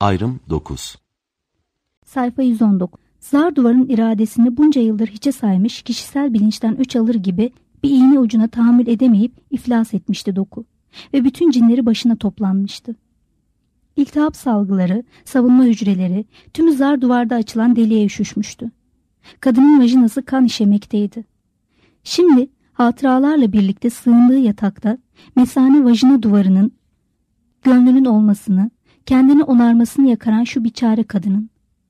Ayrım 9. Sayfa 119. Zar duvarın iradesini bunca yıldır hiçe saymış, kişisel bilinçten öç alır gibi bir iğne ucuna tahammül edemeyip iflas etmişti Doku. Ve bütün cinleri başına toplanmıştı. İltihap salgıları, savunma hücreleri, tümü zar duvarda açılan deliğe üşüşmüştü. Kadının vajinası kan işemekteydi. Şimdi hatıralarla birlikte sığındığı yatakta mesane vajina duvarının gönlünün olmasını, kendini onarmasını yakaran şu biçare kadının.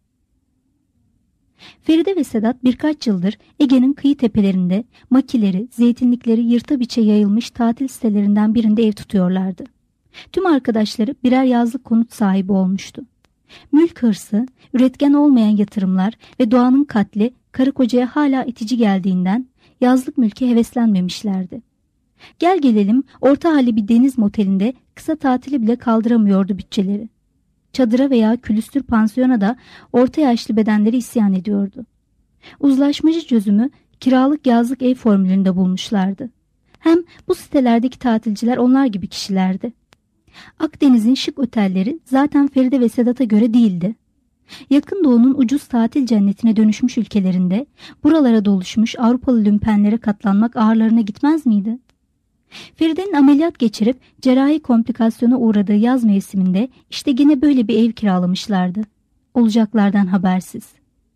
Feride ve Sedat birkaç yıldır Ege'nin kıyı tepelerinde makileri, zeytinlikleri yırta biçe yayılmış tatil sitelerinden birinde ev tutuyorlardı. Tüm arkadaşları birer yazlık konut sahibi olmuştu. Mülk hırsı, üretken olmayan yatırımlar ve doğanın katli karı kocaya hala itici geldiğinden yazlık mülke heveslenmemişlerdi. Gel gelelim orta halli bir deniz motelinde kısa tatili bile kaldıramıyordu bütçeleri. Çadıra veya külüstür pansiyona da orta yaşlı bedenleri isyan ediyordu. Uzlaşmacı çözümü kiralık yazlık ev formülünde bulmuşlardı. Hem bu sitelerdeki tatilciler onlar gibi kişilerdi. Akdeniz'in şık otelleri zaten Feride ve Sedat'a göre değildi. Yakın Doğu'nun ucuz tatil cennetine dönüşmüş ülkelerinde buralara doluşmuş Avrupalı lümpenlere katlanmak ağırlarına gitmez miydi? Feride'nin ameliyat geçirip cerrahi komplikasyona uğradığı yaz mevsiminde işte gene böyle bir ev kiralamışlardı. Olacaklardan habersiz.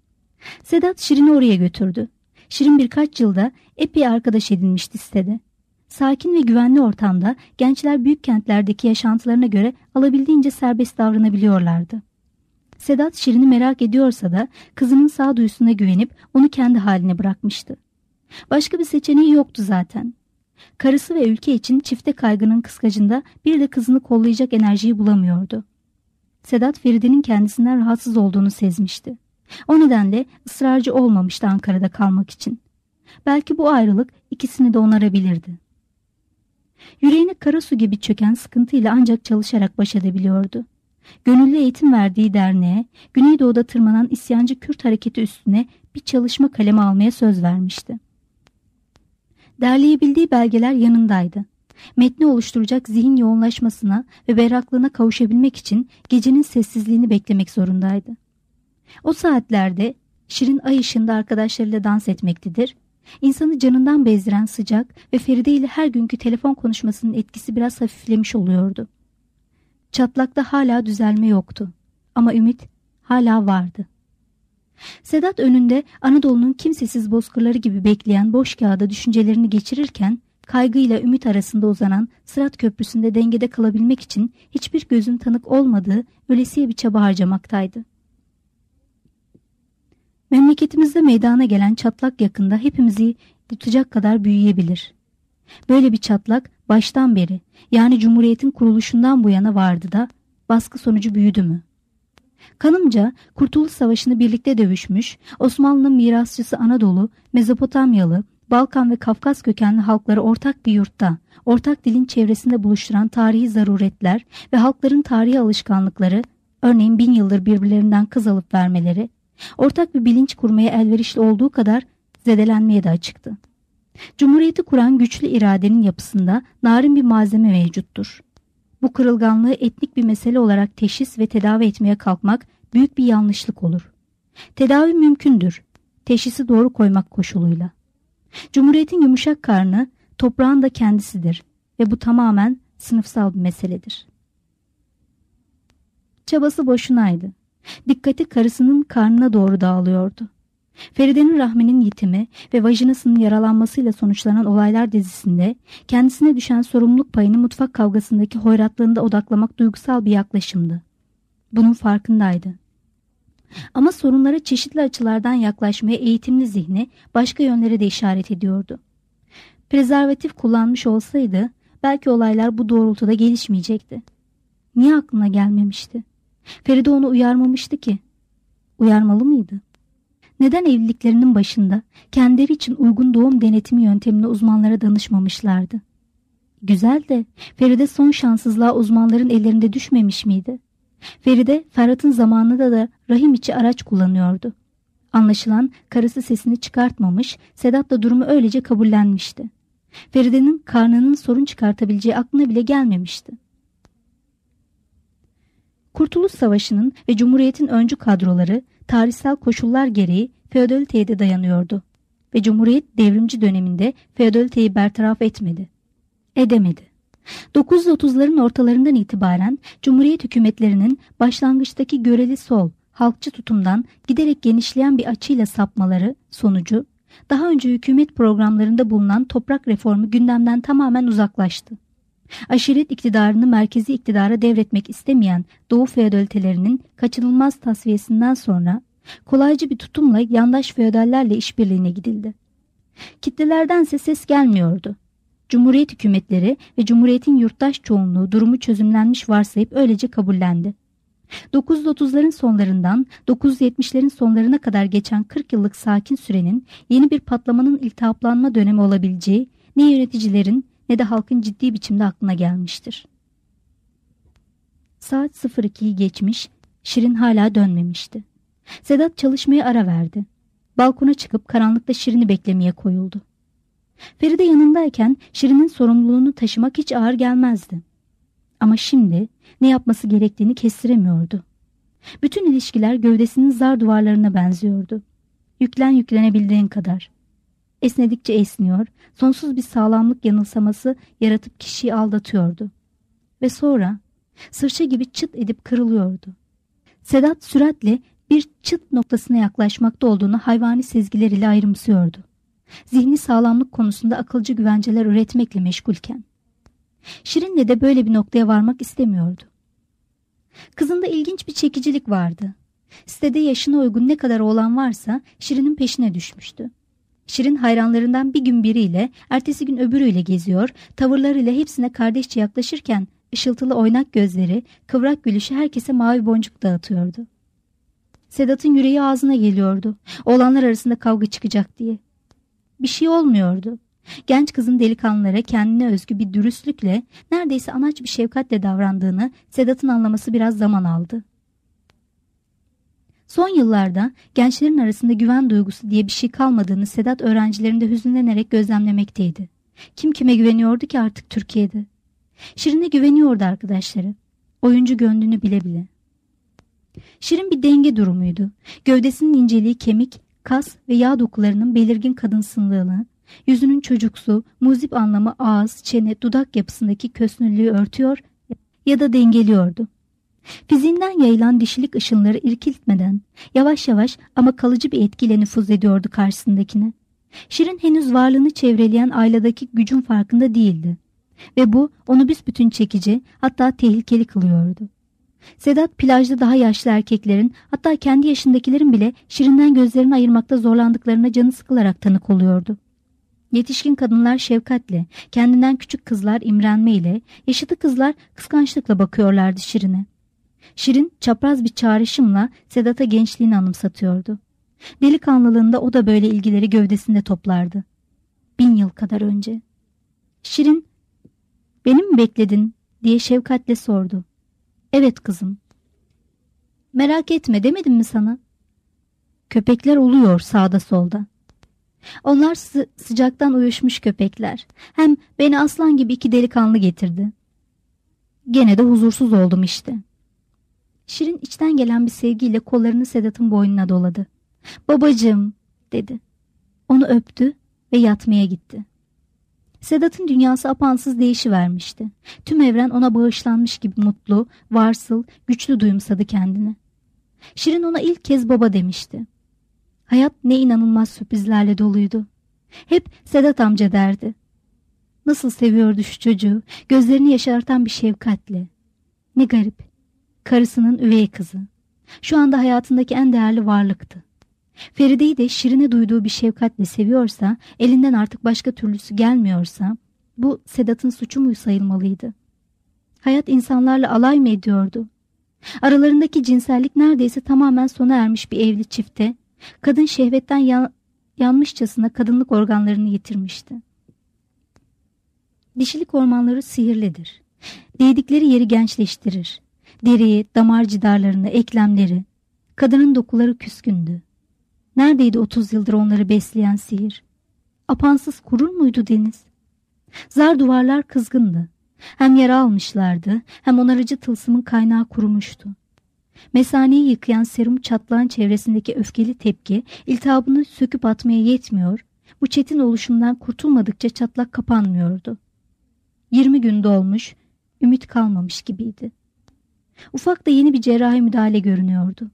Sedat Şirin'i oraya götürdü. Şirin birkaç yılda epey arkadaş edinmişti sitede. Sakin ve güvenli ortamda gençler büyük kentlerdeki yaşantılarına göre alabildiğince serbest davranabiliyorlardı. Sedat Şirin'i merak ediyorsa da kızının sağduyusuna güvenip onu kendi haline bırakmıştı. Başka bir seçeneği yoktu zaten. Karısı ve ülke için çifte kaygının kıskacında bir de kızını kollayacak enerjiyi bulamıyordu. Sedat Feride'nin kendisinden rahatsız olduğunu sezmişti. O nedenle ısrarcı olmamıştı Ankara'da kalmak için. Belki bu ayrılık ikisini de onarabilirdi. Yüreğine kara su gibi çöken sıkıntıyla ancak çalışarak baş edebiliyordu. Gönüllü eğitim verdiği derneğe, Güneydoğu'da tırmanan isyancı Kürt hareketi üstüne bir çalışma kalemi almaya söz vermişti. Derleyebildiği belgeler yanındaydı. Metni oluşturacak zihin yoğunlaşmasına ve berraklığına kavuşabilmek için gecenin sessizliğini beklemek zorundaydı. O saatlerde Şirin ay ışığında arkadaşlarıyla dans etmektedir. İnsanı canından bezdiren sıcak ve Feride ile her günkü telefon konuşmasının etkisi biraz hafiflemiş oluyordu. Çatlakta hala düzelme yoktu ama ümit hala vardı. Sedat önünde Anadolu'nun kimsesiz bozkırları gibi bekleyen boş kağıda düşüncelerini geçirirken kaygıyla ümit arasında uzanan Sırat Köprüsü'nde dengede kalabilmek için hiçbir gözün tanık olmadığı ölesiye bir çaba harcamaktaydı. Memleketimizde meydana gelen çatlak yakında hepimizi yutacak kadar büyüyebilir. Böyle bir çatlak baştan beri, yani Cumhuriyet'in kuruluşundan bu yana vardı da baskı sonucu büyüdü mü? Kanımca Kurtuluş Savaşı'nı birlikte dövüşmüş, Osmanlı'nın mirasçısı Anadolu, Mezopotamyalı, Balkan ve Kafkas kökenli halkları ortak bir yurtta, ortak dilin çevresinde buluşturan tarihi zaruretler ve halkların tarihi alışkanlıkları, örneğin 1000 yıldır birbirlerinden kız alıp vermeleri, ortak bir bilinç kurmaya elverişli olduğu kadar zedelenmeye de açıktı. Cumhuriyeti kuran güçlü iradenin yapısında narin bir malzeme mevcuttur. Bu kırılganlığı etnik bir mesele olarak teşhis ve tedavi etmeye kalkmak büyük bir yanlışlık olur. Tedavi mümkündür, teşhisi doğru koymak koşuluyla. Cumhuriyetin yumuşak karnı toprağın da kendisidir ve bu tamamen sınıfsal bir meseledir. Çabası boşunaydı. Dikkati karısının karnına doğru dağılıyordu. Feride'nin rahminin yitimi ve vajinasının yaralanmasıyla sonuçlanan olaylar dizisinde kendisine düşen sorumluluk payını mutfak kavgasındaki hoyratlığında odaklamak duygusal bir yaklaşımdı. Bunun farkındaydı. Ama sorunlara çeşitli açılardan yaklaşmaya eğitimli zihni başka yönlere de işaret ediyordu. Prezervatif kullanmış olsaydı belki olaylar bu doğrultuda gelişmeyecekti. Niye aklına gelmemişti? Feride onu uyarmamıştı ki. Uyarmalı mıydı? Neden evliliklerinin başında kendileri için uygun doğum denetimi yöntemine uzmanlara danışmamışlardı? Güzel de Feride son şanssızlığa uzmanların ellerinde düşmemiş miydi? Feride Ferhat'ın zamanında da rahim içi araç kullanıyordu. Anlaşılan karısı sesini çıkartmamış, Sedat da durumu öylece kabullenmişti. Feride'nin karnının sorun çıkartabileceği aklına bile gelmemişti. Kurtuluş Savaşı'nın ve Cumhuriyet'in öncü kadroları tarihsel koşullar gereği feodaliteye de dayanıyordu ve Cumhuriyet devrimci döneminde feodaliteyi bertaraf etmedi. Edemedi. 930'ların ortalarından itibaren Cumhuriyet hükümetlerinin başlangıçtaki göreli sol, halkçı tutumdan giderek genişleyen bir açıyla sapmaları sonucu daha önce hükümet programlarında bulunan toprak reformu gündemden tamamen uzaklaştı. Aşiret iktidarını merkezi iktidara devretmek istemeyen Doğu feodalitelerinin kaçınılmaz tasfiyesinden sonra kolaycı bir tutumla yandaş feodallerle işbirliğine gidildi. Kitlelerdense ses gelmiyordu. Cumhuriyet hükümetleri ve Cumhuriyet'in yurttaş çoğunluğu durumu çözümlenmiş varsayıp öylece kabullendi. 930'ların sonlarından 970'lerin sonlarına kadar geçen 40 yıllık sakin sürenin yeni bir patlamanın iltihaplanma dönemi olabileceği ne yöneticilerin ne de halkın ciddi biçimde aklına gelmiştir. Saat 02'yi geçmiş, Şirin hala dönmemişti. Sedat çalışmaya ara verdi. Balkona çıkıp karanlıkta Şirin'i beklemeye koyuldu. Feride yanındayken Şirin'in sorumluluğunu taşımak hiç ağır gelmezdi. Ama şimdi ne yapması gerektiğini kestiremiyordu. Bütün ilişkiler gövdesinin zar duvarlarına benziyordu. Yüklenebildiğin kadar. Esnedikçe esniyor, sonsuz bir sağlamlık yanılsaması yaratıp kişiyi aldatıyordu. Ve sonra sırça gibi çıt edip kırılıyordu. Sedat süratle bir çıt noktasına yaklaşmakta olduğunu hayvani sezgiler ile ayrımsıyordu. Zihni sağlamlık konusunda akılcı güvenceler üretmekle meşgulken. Şirin'le de böyle bir noktaya varmak istemiyordu. Kızında ilginç bir çekicilik vardı. Sitede yaşına uygun ne kadar oğlan varsa Şirin'in peşine düşmüştü. Şirin hayranlarından bir gün biriyle, ertesi gün öbürüyle geziyor, tavırlarıyla hepsine kardeşçe yaklaşırken ışıltılı oynak gözleri, kıvrak gülüşü herkese mavi boncuk dağıtıyordu. Sedat'ın yüreği ağzına geliyordu, oğlanlar arasında kavga çıkacak diye. Bir şey olmuyordu. Genç kızın delikanlılara kendine özgü bir dürüstlükle, neredeyse anaç bir şefkatle davrandığını Sedat'ın anlaması biraz zaman aldı. Son yıllarda gençlerin arasında güven duygusu diye bir şey kalmadığını Sedat öğrencilerinde hüzünlenerek gözlemlemekteydi. Kim kime güveniyordu ki artık Türkiye'de? Şirin'e güveniyordu arkadaşları. Oyuncu gönlünü bile bile. Şirin bir denge durumuydu. Gövdesinin inceliği kemik, kas ve yağ dokularının belirgin kadınsınlığını, yüzünün çocuksu, muzip anlamı ağız, çene, dudak yapısındaki kösnüllüğü örtüyor ya da dengeliyordu. Fiziğinden yayılan dişilik ışınları irkiltmeden, yavaş yavaş ama kalıcı bir etkiyle nüfuz ediyordu karşısındakine. Şirin henüz varlığını çevreleyen ailedeki gücün farkında değildi. Ve bu onu büsbütün çekici, hatta tehlikeli kılıyordu. Sedat plajda daha yaşlı erkeklerin, hatta kendi yaşındakilerin bile Şirin'den gözlerini ayırmakta zorlandıklarına canı sıkılarak tanık oluyordu. Yetişkin kadınlar şefkatle, kendinden küçük kızlar imrenmeyle, yaşıtı kızlar kıskançlıkla bakıyorlardı Şirin'e. Şirin çapraz bir çağrışımla Sedat'a gençliğini anımsatıyordu. Delikanlılığında o da böyle ilgileri gövdesinde toplardı. 1000 yıl kadar önce. Şirin, "Beni mi bekledin?" diye şefkatle sordu. "Evet kızım." "Merak etme demedim mi sana?" "Köpekler oluyor sağda solda." "Onlar sıcaktan uyuşmuş köpekler. Hem beni aslan gibi 2 delikanlı getirdi." "Gene de huzursuz oldum işte." Şirin içten gelen bir sevgiyle kollarını Sedat'ın boynuna doladı. "Babacığım," dedi. Onu öptü ve yatmaya gitti. Sedat'ın dünyası apansız değişivermişti. Tüm evren ona bağışlanmış gibi mutlu, varsıl, güçlü duyumsadı kendini. Şirin ona ilk kez baba demişti. Hayat ne inanılmaz sürprizlerle doluydu. Hep Sedat amca derdi. Nasıl seviyordu şu çocuğu, gözlerini yaşartan bir şefkatle. Ne garip. Karısının üvey kızı. Şu anda hayatındaki en değerli varlıktı. Feride'yi de Şirin'e duyduğu bir şefkatle seviyorsa, elinden artık başka türlüsü gelmiyorsa, bu Sedat'ın suçu mu sayılmalıydı? Hayat insanlarla alay mı ediyordu? Aralarındaki cinsellik neredeyse tamamen sona ermiş bir evli çifte, kadın şehvetten yanmışçasına kadınlık organlarını yitirmişti. Dişilik hormonları sihirlidir. Değdikleri yeri gençleştirir. Deriyi, damar cidarlarını, eklemleri. Kadının dokuları küskündü. Neredeydi 30 yıldır onları besleyen sihir? Apansız kurur muydu deniz? Zar duvarlar kızgındı. Hem yara almışlardı, hem onarıcı tılsımın kaynağı kurumuştu. Mesaneyi yıkayan serum çatlağın çevresindeki öfkeli tepki iltihabını söküp atmaya yetmiyor, bu çetin oluşumdan kurtulmadıkça çatlak kapanmıyordu. 20 gün dolmuş, ümit kalmamış gibiydi. Ufakta yeni bir cerrahi müdahale görünüyordu.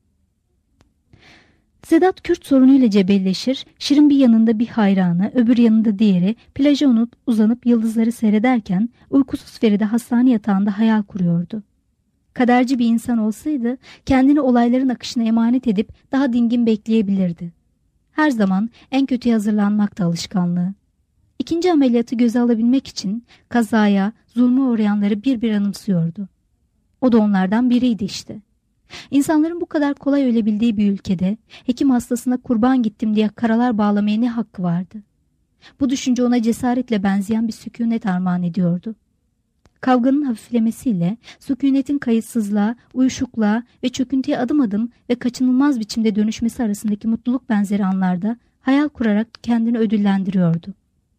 Sedat Kürt sorunuyla cebelleşir, Şirin bir yanında bir hayranı, öbür yanında diğeri plaja uzanıp yıldızları seyrederken uykusuz Feride hastane yatağında hayal kuruyordu. Kaderci bir insan olsaydı kendini olayların akışına emanet edip daha dingin bekleyebilirdi. Her zaman en kötüye hazırlanmak da alışkanlığı. İkinci ameliyatı göze alabilmek için kazaya, zulme uğrayanları bir bir anımsıyordu. O da onlardan biriydi işte. İnsanların bu kadar kolay ölebildiği bir ülkede hekim hastasına kurban gittim diye karalar bağlamaya ne hakkı vardı? Bu düşünce ona cesaretle benzeyen bir sükunet armağan ediyordu. Kavganın hafiflemesiyle sükunetin kayıtsızlığa, uyuşukluğa ve çöküntüye adım adım ve kaçınılmaz biçimde dönüşmesi arasındaki mutluluk benzeri anlarda hayal kurarak kendini ödüllendiriyordu.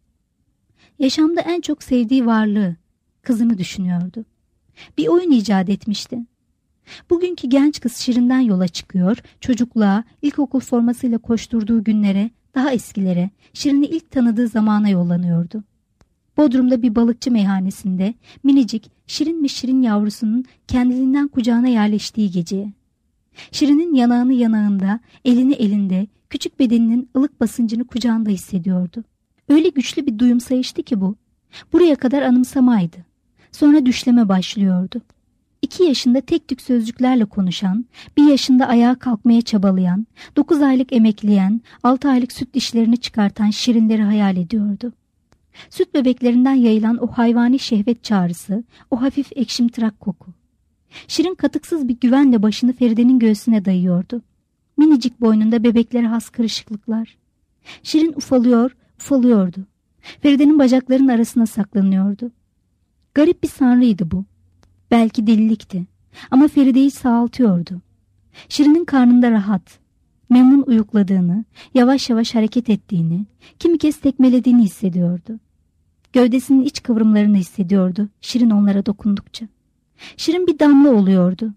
Yaşamda en çok sevdiği varlığı, kızını düşünüyordu. Bir oyun icat etmişti. Bugünkü genç kız Şirin'den yola çıkıyor, çocukluğa, ilkokul formasıyla koşturduğu günlere, daha eskilere, Şirin'i ilk tanıdığı zamana yollanıyordu. Bodrum'da bir balıkçı meyhanesinde minicik, şirin mi şirin yavrusunun kendiliğinden kucağına yerleştiği geceye. Şirin'in yanağını yanağında, elini elinde, küçük bedeninin ılık basıncını kucağında hissediyordu. Öyle güçlü bir duyumsayıştı ki bu. Buraya kadar anımsamaydı. Sonra düşleme başlıyordu. 2 yaşında tek tük sözcüklerle konuşan, 1 yaşında ayağa kalkmaya çabalayan, 9 aylık emekleyen, 6 aylık süt dişlerini çıkartan Şirinleri hayal ediyordu. Süt bebeklerinden yayılan o hayvani şehvet çağrısı, o hafif ekşimtırak koku. Şirin katıksız bir güvenle başını Feride'nin göğsüne dayıyordu. Minicik boynunda bebeklere has kırışıklıklar. Şirin ufalıyor, ufalıyordu. Feride'nin bacaklarının arasına saklanıyordu. Garip bir sanrıydı bu. Belki delilikti ama Feride'yi sağaltıyordu. Şirin'in karnında rahat, memnun uyukladığını, yavaş yavaş hareket ettiğini, kimi kez tekmelediğini hissediyordu. Gövdesinin iç kıvrımlarını hissediyordu Şirin onlara dokundukça. Şirin bir damla oluyordu.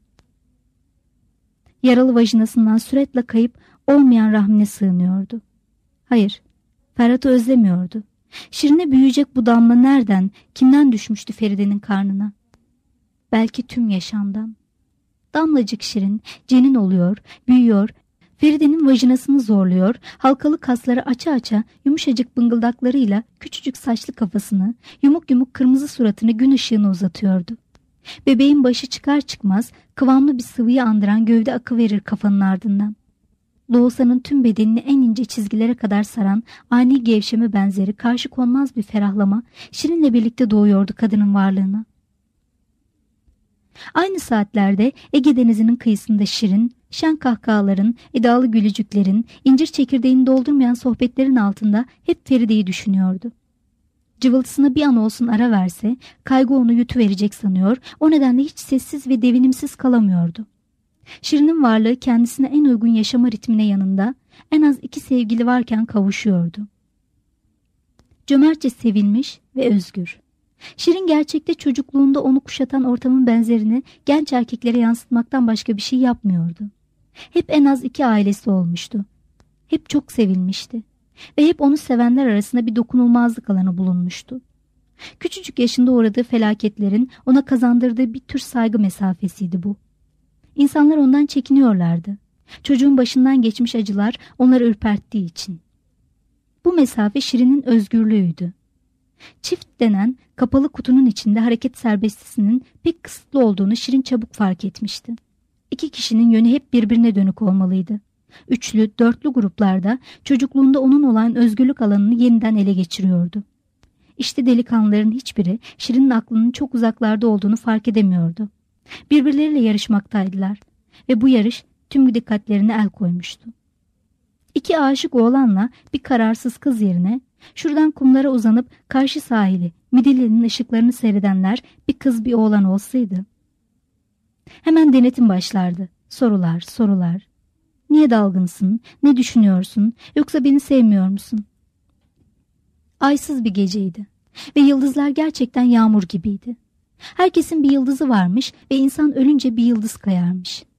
Yaralı vajinasından süratle kayıp olmayan rahmine sığınıyordu. Hayır, Ferhat'ı özlemiyordu. Şirin'e büyüyecek bu damla nereden, kimden düşmüştü Feride'nin karnına? Belki tüm yaşamdan. Damlacık Şirin cenin oluyor, büyüyor, Feride'nin vajinasını zorluyor, halkalı kasları aça aça yumuşacık bıngıldaklarıyla küçücük saçlı kafasını, yumuk yumuk kırmızı suratını gün ışığına uzatıyordu. Bebeğin başı çıkar çıkmaz kıvamlı bir sıvıyı andıran gövde akıverir kafanın ardından. Doğusanın tüm bedenini en ince çizgilere kadar saran ani gevşeme benzeri karşı konmaz bir ferahlama Şirin'le birlikte doğuyordu kadının varlığına. Aynı saatlerde Ege Denizi'nin kıyısında Şirin, şen kahkahaların, edalı gülücüklerin, incir çekirdeğini doldurmayan sohbetlerin altında hep Feride'yi düşünüyordu. Cıvıltısına bir an olsun ara verse, kaygı onu yutuverecek sanıyor, o nedenle hiç sessiz ve devinimsiz kalamıyordu. Şirin'in varlığı kendisine en uygun yaşama ritmine yanında, en az 2 sevgili varken kavuşuyordu. Cömertçe sevilmiş ve özgür. Şirin gerçekte çocukluğunda onu kuşatan ortamın benzerini genç erkeklere yansıtmaktan başka bir şey yapmıyordu. Hep en az 2 ailesi olmuştu. Hep çok sevilmişti. Ve hep onu sevenler arasında bir dokunulmazlık alanı bulunmuştu. Küçücük yaşında uğradığı felaketlerin ona kazandırdığı bir tür saygı mesafesiydi bu. İnsanlar ondan çekiniyorlardı. Çocuğun başından geçmiş acılar onları ürperttiği için. Bu mesafe Şirin'in özgürlüğüydü. Çift denen kapalı kutunun içinde hareket serbestisinin pek kısıtlı olduğunu Şirin çabuk fark etmişti. 2 kişinin yönü hep birbirine dönük olmalıydı. 3'lü, 4'lü gruplarda çocukluğunda onun olan özgürlük alanını yeniden ele geçiriyordu. İşte delikanlıların hiçbiri Şirin'in aklının çok uzaklarda olduğunu fark edemiyordu. Birbirleriyle yarışmaktaydılar ve bu yarış tüm dikkatlerine el koymuştu. 2 aşık oğlanla bir kararsız kız yerine şuradan kumlara uzanıp karşı sahili, Midilli'nin ışıklarını seyredenler bir kız bir oğlan olsaydı. Hemen denetim başlardı. Sorular, sorular. Niye dalgınsın? Ne düşünüyorsun? Yoksa beni sevmiyor musun? Aysız bir geceydi ve yıldızlar gerçekten yağmur gibiydi. Herkesin bir yıldızı varmış ve insan ölünce bir yıldız kayarmış.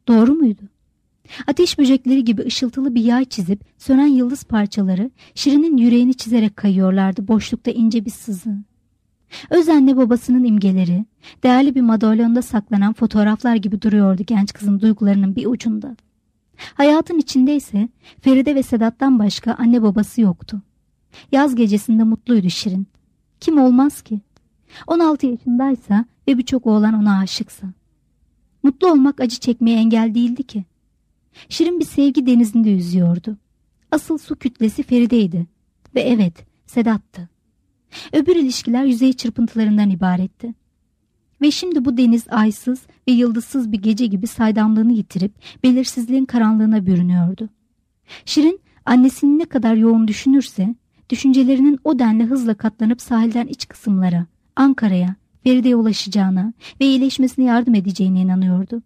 Doğru muydu? Ateş böcekleri gibi ışıltılı bir yay çizip sönen yıldız parçaları Şirin'in yüreğini çizerek kayıyorlardı boşlukta ince bir sızı. Öz anne babasının imgeleri, değerli bir madalyonda saklanan fotoğraflar gibi duruyordu genç kızın duygularının bir ucunda. Hayatın içindeyse Feride ve Sedat'tan başka anne babası yoktu. Yaz gecesinde mutluydu Şirin. Kim olmaz ki? 16 yaşındaysa ve birçok oğlan ona aşıksa. Mutlu olmak acı çekmeye engel değildi ki. Şirin bir sevgi denizinde yüzüyordu. Asıl su kütlesi Feride'ydi. Ve evet, Sedat'tı. Öbür ilişkiler yüzey çırpıntılarından ibaretti. Ve şimdi bu deniz aysız ve yıldızsız bir gece gibi saydamlığını yitirip belirsizliğin karanlığına bürünüyordu. Şirin annesini ne kadar yoğun düşünürse, düşüncelerinin o denli hızla katlanıp sahilden iç kısımlara, Ankara'ya, Feride'ye ulaşacağına ve iyileşmesine yardım edeceğine inanıyordu.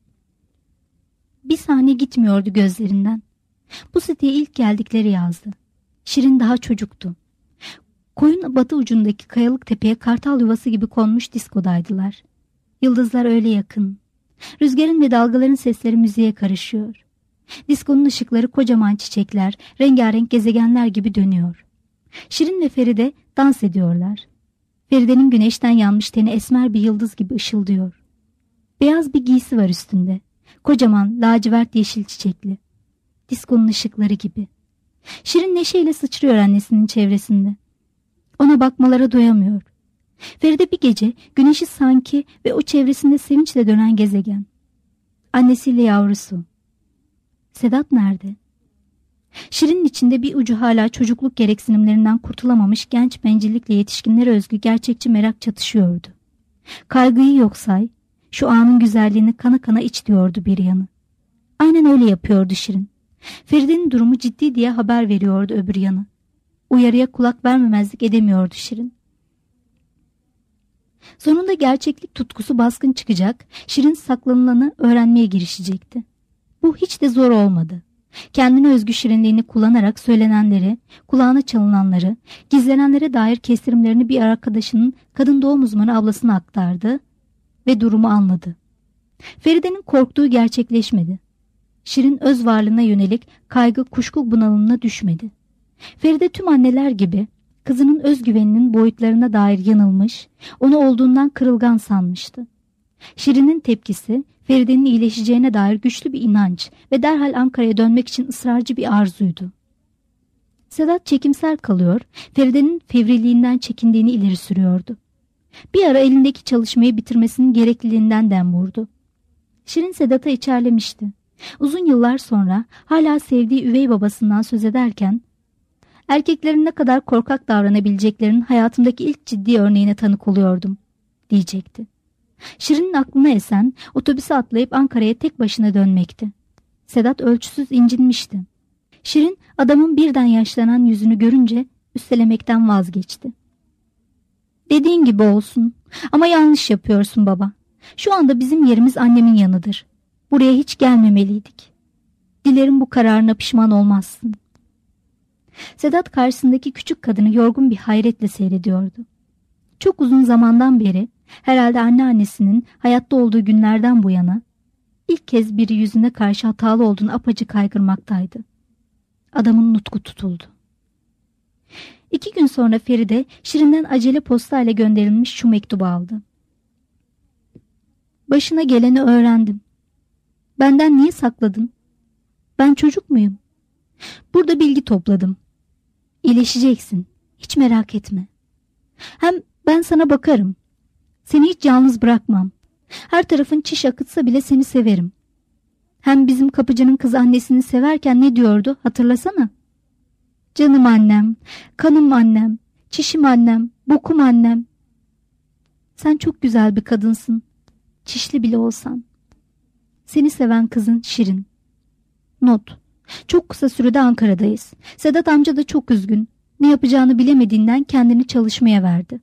Bir saniye gitmiyordu gözlerinden. Bu siteye ilk geldikleri yazdı. Şirin daha çocuktu. Koyun batı ucundaki kayalık tepeye kartal yuvası gibi konmuş diskodaydılar. Yıldızlar öyle yakın. Rüzgarın ve dalgaların sesleri müziğe karışıyor. Diskonun ışıkları kocaman çiçekler, rengarenk gezegenler gibi dönüyor. Şirin ve Feride dans ediyorlar. Feride'nin güneşten yanmış teni esmer bir yıldız gibi ışıldıyor. Beyaz bir giysi var üstünde. Kocaman, lacivert yeşil çiçekli. Diskonun ışıkları gibi. Şirin neşeyle sıçrıyor annesinin çevresinde. Ona bakmalara doyamıyor. Feride bir gece güneşi sanki ve o çevresinde sevinçle dönen gezegen. Annesiyle yavrusu. Sedat nerede? Şirin'in içinde bir ucu hala çocukluk gereksinimlerinden kurtulamamış genç bencillikle yetişkinlere özgü gerçekçi merak çatışıyordu. Kaygıyı yok say, şu anın güzelliğini kana kana iç diyordu bir yanı. Aynen öyle yapıyordu Şirin. Feride'nin durumu ciddi diye haber veriyordu öbür yanı. Uyarıya kulak vermemezlik edemiyordu Şirin. Sonunda gerçeklik tutkusu baskın çıkacak, Şirin saklanılanı öğrenmeye girişecekti. Bu hiç de zor olmadı. Kendine özgü şirinliğini kullanarak söylenenleri, kulağına çalınanları, gizlenenlere dair kestirimlerini bir arkadaşının kadın doğum uzmanı ablasına aktardı ve durumu anladı. Feride'nin korktuğu gerçekleşmedi. Şirin öz varlığına yönelik kaygı kuşku bunalımına düşmedi. Feride tüm anneler gibi kızının özgüveninin boyutlarına dair yanılmış, onu olduğundan kırılgan sanmıştı. Şirin'in tepkisi Feride'nin iyileşeceğine dair güçlü bir inanç ve derhal Ankara'ya dönmek için ısrarcı bir arzuydu. Sedat çekimsel kalıyor, Feride'nin fevriliğinden çekindiğini ileri sürüyordu. Bir ara elindeki çalışmayı bitirmesinin gerekliliğinden dem vurdu. Şirin Sedat'a içerlemişti. Uzun yıllar sonra hala sevdiği üvey babasından söz ederken, erkeklerin ne kadar korkak davranabileceklerinin hayatımdaki ilk ciddi örneğine tanık oluyordum, diyecekti. Şirin'in aklına esen otobüse atlayıp Ankara'ya tek başına dönmekti. Sedat ölçüsüz incinmişti. Şirin adamın birden yaşlanan yüzünü görünce üstelemekten vazgeçti. Dediğin gibi olsun ama yanlış yapıyorsun baba. Şu anda bizim yerimiz annemin yanıdır. Buraya hiç gelmemeliydik. Dilerim bu kararına pişman olmazsın. Sedat karşısındaki küçük kadını yorgun bir hayretle seyrediyordu. Çok uzun zamandan beri, herhalde anneannesinin hayatta olduğu günlerden bu yana, ilk kez biri yüzüne karşı hatalı olduğunu apacık kaygırmaktaydı. Adamın nutku tutuldu. 2 gün sonra Feride, Şirin'den acele postayla gönderilmiş şu mektubu aldı. Başına geleni öğrendim. Benden niye sakladın? Ben çocuk muyum? Burada bilgi topladım. İyileşeceksin. Hiç merak etme. Hem ben sana bakarım. Seni hiç yalnız bırakmam. Her tarafın çiş akıtsa bile seni severim. Hem bizim kapıcının kız annesini severken ne diyordu hatırlasana. Canım annem, kanım annem, çişim annem, bokum annem. Sen çok güzel bir kadınsın. Çişli bile olsan. Seni seven kızın Şirin. Not. Çok kısa sürede Ankara'dayız. Sedat amca da çok üzgün. Ne yapacağını bilemediğinden kendini çalışmaya verdi.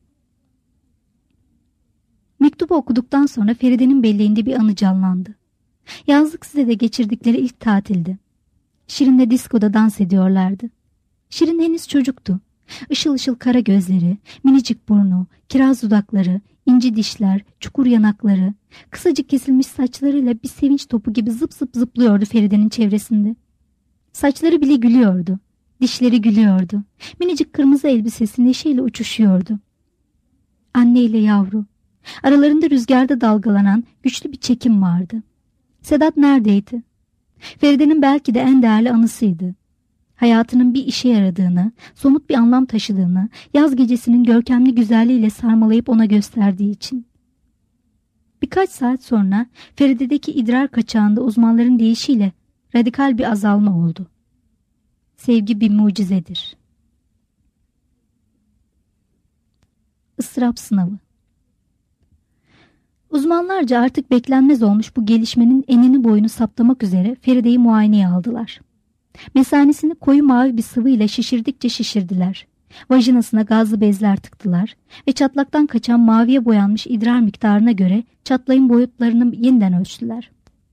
Mektubu okuduktan sonra Feride'nin belleğinde bir anı canlandı. Yazlık sitede geçirdikleri ilk tatildi. Şirin'le diskoda dans ediyorlardı. Şirin henüz çocuktu. Işıl ışıl kara gözleri, minicik burnu, kiraz dudakları, İnci dişler, çukur yanakları, kısacık kesilmiş saçlarıyla bir sevinç topu gibi zıp zıp zıplıyordu Feride'nin çevresinde. Saçları bile gülüyordu, dişleri gülüyordu, minicik kırmızı elbisesi neşeyle uçuşuyordu. Anne ile yavru, aralarında rüzgarda dalgalanan güçlü bir çekim vardı. Sedat neredeydi? Feride'nin belki de en değerli anısıydı. Hayatının bir işe yaradığını, somut bir anlam taşıdığını, yaz gecesinin görkemli güzelliğiyle sarmalayıp ona gösterdiği için. Birkaç saat sonra Feride'deki idrar kaçağında uzmanların deyişiyle radikal bir azalma oldu. Sevgi bir mucizedir. Isırap sınavı. Uzmanlarca artık beklenmez olmuş bu gelişmenin enini boyunu saptamak üzere Feride'yi muayeneye aldılar. Mesanesini koyu mavi bir sıvı ile şişirdikçe şişirdiler. Vajinasına gazlı bezler tıktılar ve çatlaktan kaçan maviye boyanmış idrar miktarına göre çatlayın boyutlarını yeniden ölçtüler.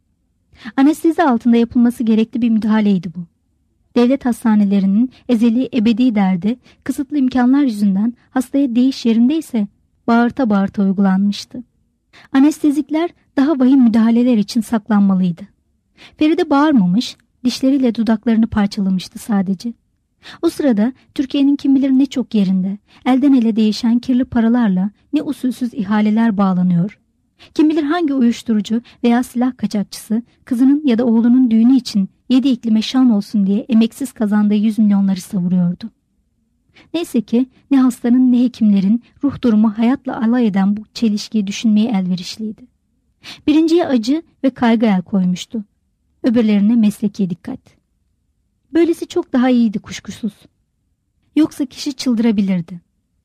Anestezi altında yapılması gerekli bir müdahaleydi bu. Devlet hastanelerinin ezeli ebedi derdi kısıtlı imkanlar yüzünden hastaya değiş yerindeyse bağırta bağırta uygulanmıştı. Anestezikler daha vahim müdahaleler için saklanmalıydı. Feride bağırmamış, dişleriyle dudaklarını parçalamıştı sadece. O sırada Türkiye'nin kim bilir ne çok yerinde, elden ele değişen kirli paralarla ne usulsüz ihaleler bağlanıyor. Kim bilir hangi uyuşturucu veya silah kaçakçısı kızının ya da oğlunun düğünü için 7 iklime şan olsun diye emeksiz kazandığı 100 milyonları savuruyordu. Neyse ki ne hastanın ne hekimlerin ruh durumu hayatla alay eden bu çelişkiyi düşünmeye elverişliydi. Birinciye acı ve kaygı el koymuştu. Öbürlerine mesleki dikkat. Böylesi çok daha iyiydi kuşkusuz. Yoksa kişi çıldırabilirdi.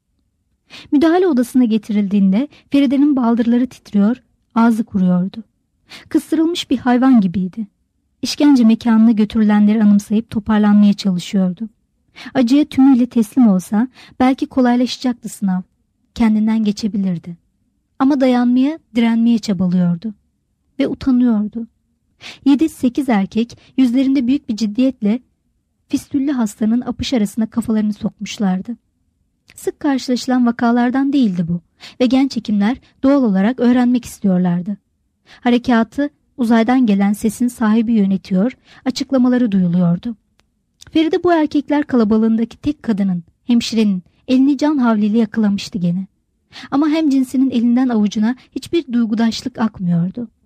Müdahale odasına getirildiğinde Feride'nin baldırları titriyor, ağzı kuruyordu. Kıstırılmış bir hayvan gibiydi. İşkence mekanına götürülenleri anımsayıp toparlanmaya çalışıyordu. Acıya tümüyle teslim olsa belki kolaylaşacaktı sınav. Kendinden geçebilirdi. Ama dayanmaya, direnmeye çabalıyordu. Ve utanıyordu. 7-8 erkek yüzlerinde büyük bir ciddiyetle fistüllü hastanın apış arasına kafalarını sokmuşlardı. Sık karşılaşılan vakalardan değildi bu ve genç hekimler doğal olarak öğrenmek istiyorlardı. Harekatı uzaydan gelen sesin sahibi yönetiyor, açıklamaları duyuluyordu. Feride bu erkekler kalabalığındaki tek kadının, hemşirenin elini can havliyle yakalamıştı gene. Ama hemcinsinin elinden avucuna hiçbir duygudaşlık akmıyordu.